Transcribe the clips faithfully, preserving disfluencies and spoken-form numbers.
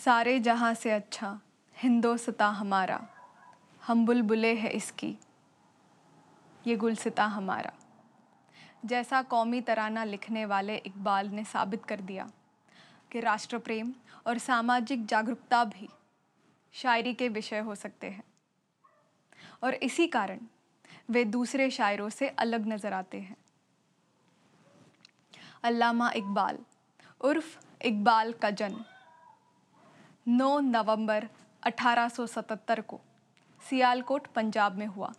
सारे जहाँ से अच्छा हिंदोस्तां हमारा, हम बुलबुले है इसकी ये गुलसिता हमारा। जैसा कौमी तराना लिखने वाले इकबाल ने साबित कर दिया कि राष्ट्र प्रेम और सामाजिक जागरूकता भी शायरी के विषय हो सकते हैं, और इसी कारण वे दूसरे शायरों से अलग नज़र आते हैं। अल्लामा इकबाल उर्फ इकबाल का जन्म नौ नवंबर अठारह सौ सतहत्तर को सियालकोट पंजाब में हुआ।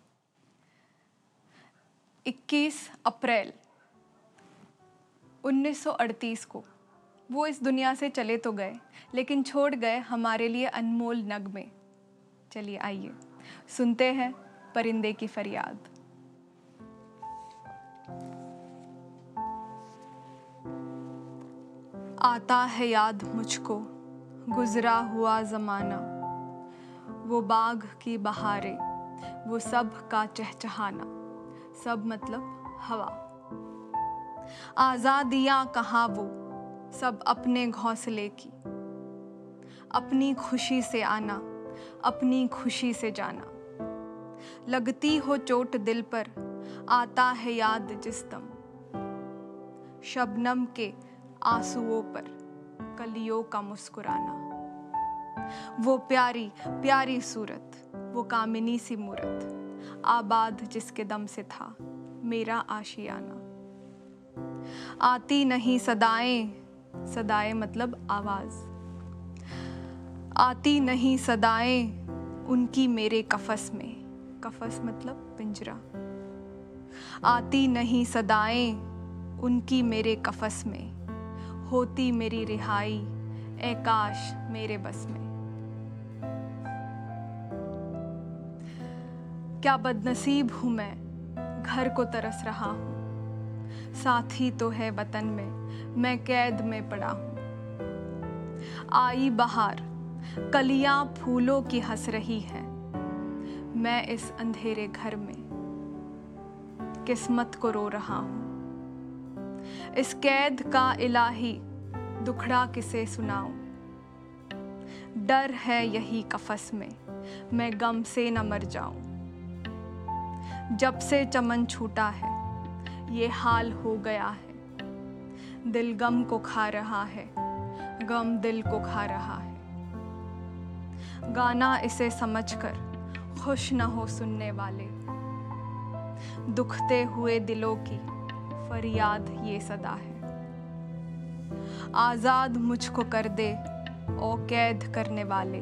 इक्कीस अप्रैल उन्नीस सौ अड़तीस को वो इस दुनिया से चले तो गए, लेकिन छोड़ गए हमारे लिए अनमोल नगमे। चलिए आइए सुनते हैं परिंदे की फरियाद। आता है याद मुझको गुजरा हुआ ज़माना, वो बाग की बहारें, वो सब का चहचहाना। सब मतलब हवा। आज़ादियाँ कहाँ वो सब अपने घोंसले की, अपनी खुशी से आना, अपनी खुशी से जाना। लगती हो चोट दिल पर, आता है याद जिस दम, शबनम के आंसुओं पर कलियों का मुस्कुराना। वो प्यारी प्यारी सूरत, वो कामिनी सी मूरत, आबाद जिसके दम से था मेरा आशियाना। आती नहीं सदाएं, सदाएं मतलब आवाज़, आती नहीं सदाएं उनकी मेरे कफस में, कफस मतलब पिंजरा। आती नहीं सदाएं उनकी मेरे कफस में, होती मेरी रिहाई ए काश मेरे बस में। क्या बदनसीब हूँ मैं, घर को तरस रहा हूँ, साथी तो है वतन में, मैं कैद में पड़ा हूँ। आई बहार कलियां फूलों की हंस रही है, मैं इस अंधेरे घर में किस्मत को रो रहा हूँ। इस कैद का इलाही दुखड़ा किसे सुनाऊं, डर है यही कफस में मैं गम से न मर जाऊं। जब से चमन छूटा है ये हाल हो गया है, दिल गम को खा रहा है, गम दिल को खा रहा है। गाना इसे समझकर खुश न हो सुनने वाले, दुखते हुए दिलों की फरियाद ये सदा है। आज़ाद मुझको कर दे ओ कैद करने वाले,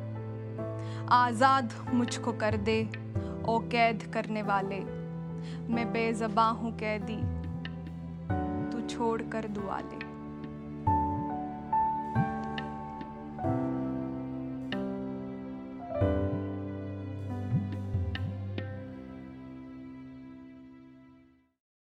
आज़ाद मुझको कर दे ओ कैद करने वाले। मैं बेज़बां हूँ कैदी, तू छोड़ कर दुआ ले।